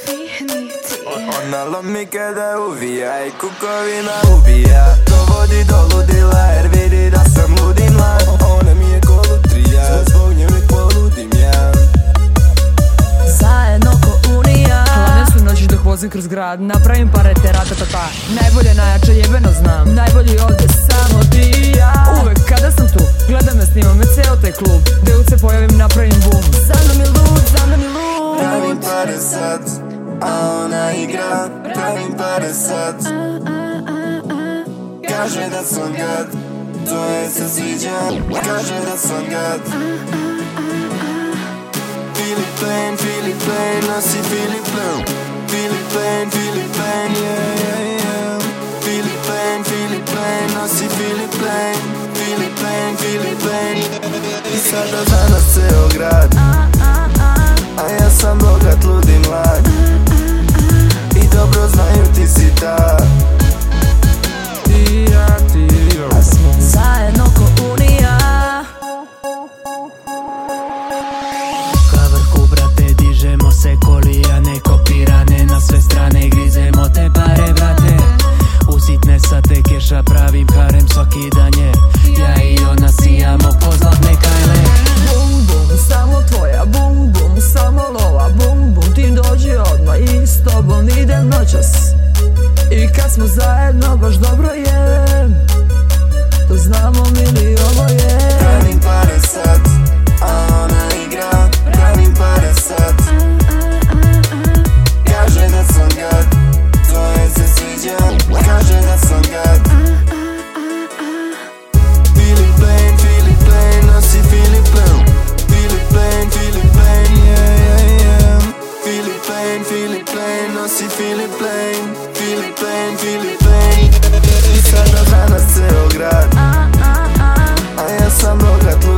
Ona lomi kada uvija i kukovina ubija. Dovodi do ludila jer vidi da sam ludi mlad. Ona mi je ko lutrija, zbog nje uvijek poludim ja. Zajedno ko unija. Hladne su noći dok vozim kroz grad. Napravim pare te ratatata. Najbolje, najjače jebeno znam. Najbolji ovdje samo ti i ja. Uvek kada sam tu, gledam me, snimam me ceo taj klub. Gde se pojavim napravim bum. Za mnom je lud, za mnom je lud. Pravim pare sad, a ona igra. Pravim pare sad. Kaže da sam gad, to je se sviđa. Kaže da sam gad. Filip Lane, nosi Filip Lane. Filip Lane, yeah, yeah, yeah. Filip Lane, nosi Filip Lane. Filip Lane. I sada za nas ceo grad. A ja sam bogat, ludi mlad. I dobro znaju ti si ta. Ti i ja, a smo zajedno ko unija. Ka vrhu brate, dižemo se kolija, ne kopirane. Na sve strane grizemo te pare brate. Usitne sate keša, pravim harem svaki dan je. Ja i ona sijamo ko zlatne kajle. Bum bum, samo tvoja, bum bum, samo lova, bum bum. Ti dođi odmah i s tobom idem noćas. I kad smo zajedno baš dobro je. To znamo mi li ovo je. Pravim pare sad, a ona igra. Pravim pare sad. Kaže da sam gad, to je se sviđa. Kaže da sam gad. Filip Lane, nosi Filip Lane. Filip Lane, yeah, yeah, yeah. Filip Lane, nosi Filip Lane. Filip Lane. I sada za nas ceo grad. A ja sam bogat,